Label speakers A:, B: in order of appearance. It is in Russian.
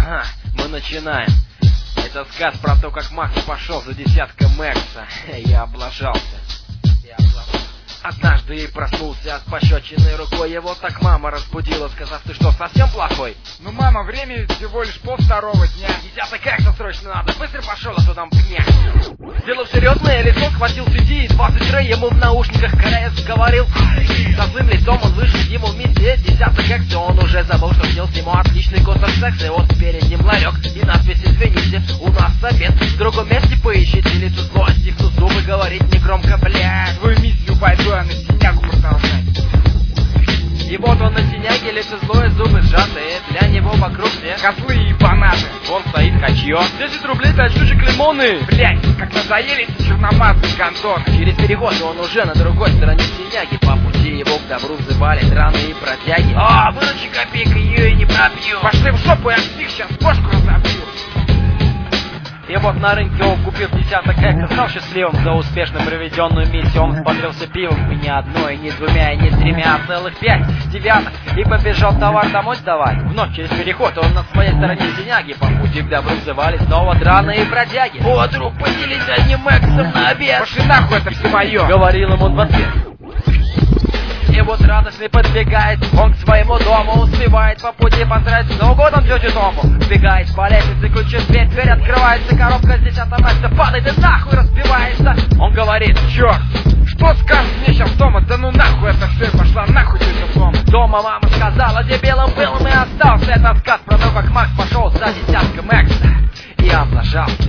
A: Ага, мы начинаем. Это сказ про то, как Макс пошел за десятком Экса. Я облажался. Однажды проснулся от пощечины рукой. Его так мама разбудила, сказав: ты что, совсем плохой?
B: Ну, мама, время всего лишь 1:30 дня.
A: Десяток Экса срочно надо, быстро пошел, а то нам пня. Сделав серьезное лицо, схватил CD и 20 Рэй ему в наушниках КРС говорил. Со злым лицом он вышел ему вместе десяток Экса. Он уже забыл, что снился ему отличный кусок секса. И вот перед ним ларек и надпись: извините, у нас обед. В другом месте поищите лицо злости, в зубы говорить негромко, блядь.
B: Свою миссию пойду я на синяку продолжать.
A: И вот он на синяке, лицо злое, зубы сжатые. Для него вокруг все
B: козлы и бананы.
A: Он стоит качье. 10 рублей 5 штучек лимоны.
B: Блять, как надоели эти черномазые гондоны.
A: Через переход он уже на другой стороне синяки. По пути его к добру взывали драные бродяги. А, выручи копейка, ее и не пробью.
B: Пошли в жопу, я псих, сейчас бошку разобью.
A: И вот на рынке он, купив десяток Экса, стал счастливым за успешно проведенную миссию. Он взбодрился пивом, и не одной, не двумя, и не тремя, а целых 5 девяток. И побежал товар домой сдавать. Вновь через переход он на своей стороне синяги. По пути к добру взывали снова драные бродяги. О, друг, поделись одним Эксом на обед.
B: Пошли нахуй, это все мое.
A: Говорил ему он в ответ. И вот радостный подбегает он к своему дому. Успевает по пути поздравить с Новым годом тетю Тому. Сбегает по лестнице, ключит дверь открывается. Коробка с десятым Экса падает и нахуй разбивается. Он говорит:
B: черт, что скажешь мне сейчас дома? Да ну нахуй это все, пошла нахуй тетя Тома.
A: Дома мама сказала: дебилом был и остался. Это сказ про то, как Макс пошел за десятком Экса и облажался.